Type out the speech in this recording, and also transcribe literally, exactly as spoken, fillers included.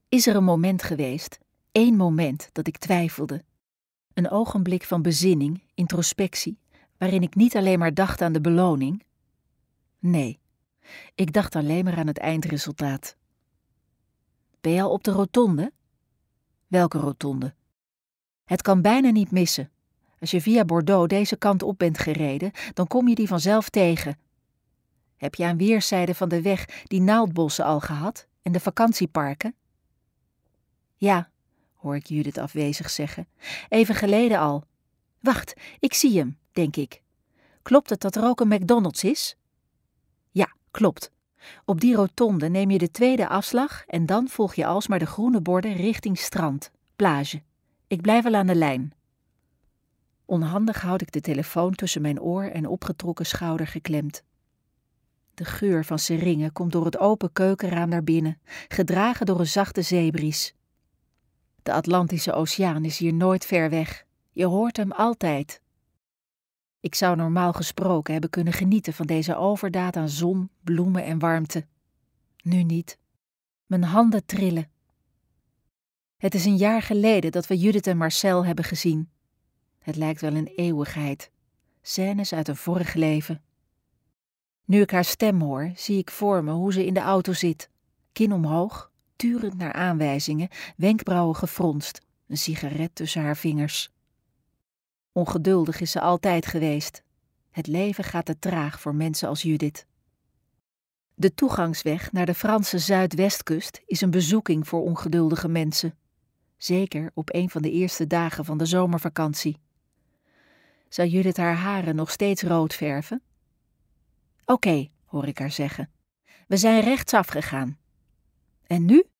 Is er een moment geweest, één moment dat ik twijfelde? Een ogenblik van bezinning, introspectie, waarin ik niet alleen maar dacht aan de beloning? Nee, ik dacht alleen maar aan het eindresultaat. Ben je al op de rotonde? Welke rotonde? Het kan bijna niet missen. Als je via Bordeaux deze kant op bent gereden, dan kom je die vanzelf tegen. Heb je aan weerszijden van de weg die naaldbossen al gehad en de vakantieparken? Ja, hoor ik Judith afwezig zeggen. Even geleden al. Wacht, ik zie hem, denk ik. Klopt het dat er ook een McDonald's is? Ja, klopt. Op die rotonde neem je de tweede afslag en dan volg je alsmaar de groene borden richting strand, plage. Ik blijf wel aan de lijn. Onhandig houd ik de telefoon tussen mijn oor en opgetrokken schouder geklemd. De geur van seringen komt door het open keukenraam naar binnen, gedragen door een zachte zeebries. De Atlantische Oceaan is hier nooit ver weg. Je hoort hem altijd. Ik zou normaal gesproken hebben kunnen genieten van deze overdaad aan zon, bloemen en warmte. Nu niet. Mijn handen trillen. Het is een jaar geleden dat we Judith en Marcel hebben gezien. Het lijkt wel een eeuwigheid. Scènes uit een vorig leven. Nu ik haar stem hoor, zie ik voor me hoe ze in de auto zit. Kin omhoog, turend naar aanwijzingen, wenkbrauwen gefronst, een sigaret tussen haar vingers. Ongeduldig is ze altijd geweest. Het leven gaat te traag voor mensen als Judith. De toegangsweg naar de Franse zuidwestkust is een bezoeking voor ongeduldige mensen. Zeker op een van de eerste dagen van de zomervakantie. Zou Judith haar haren nog steeds rood verven? Oké, okay, hoor ik haar zeggen. We zijn rechtsaf gegaan. En nu?